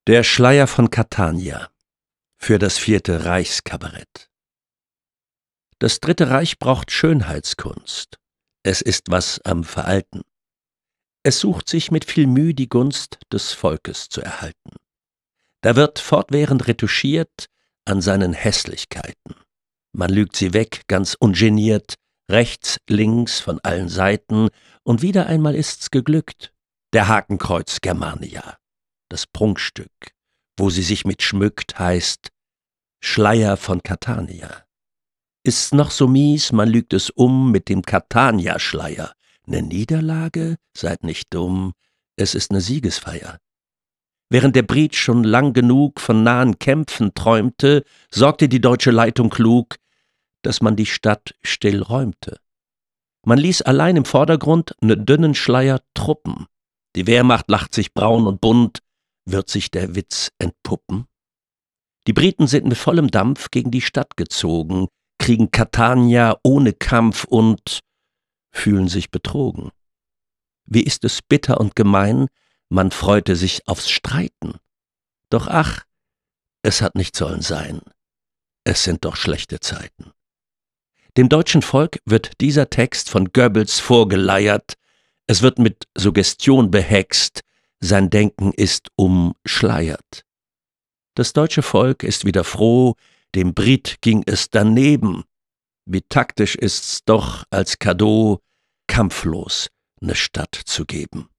Der Schleier von Catania für das 4. Reichskabarett. Das 3. Reich braucht Schönheitskunst. Es ist was am Veralten. Es sucht sich mit viel Mühe die Gunst des Volkes zu erhalten. Da wird fortwährend retuschiert an seinen Hässlichkeiten. Man lügt sie weg, ganz ungeniert, rechts, links, von allen Seiten, und wieder einmal ist's geglückt. Der Hakenkreuz Germania, das Prunkstück, wo sie sich mit schmückt, heißt Schleier von Catania. Ist's noch so mies, man lügt es mit dem Catania-Schleier. Ne Niederlage? Seid nicht dumm, es ist ne Siegesfeier. Während der Brit schon lang genug von nahen Kämpfen träumte, sorgte die deutsche Leitung klug, dass man die Stadt still räumte. Man ließ allein im Vordergrund ne dünnen Schleier Truppen. Die Wehrmacht lacht sich braun und bunt, wird sich der Witz entpuppen? Die Briten sind mit vollem Dampf gegen die Stadt gezogen, kriegen Catania ohne Kampf und fühlen sich betrogen. Wie ist es bitter und gemein, man freute sich aufs Streiten. Doch ach, es hat nicht sollen sein, es sind doch schlechte Zeiten. Dem deutschen Volk wird dieser Text von Goebbels vorgeleiert, es wird mit Suggestion behext, sein Denken ist umschleiert. Das deutsche Volk ist wieder froh, dem Brit ging es daneben. Wie taktisch ist's doch, als Cadeau kampflos ne Stadt zu geben.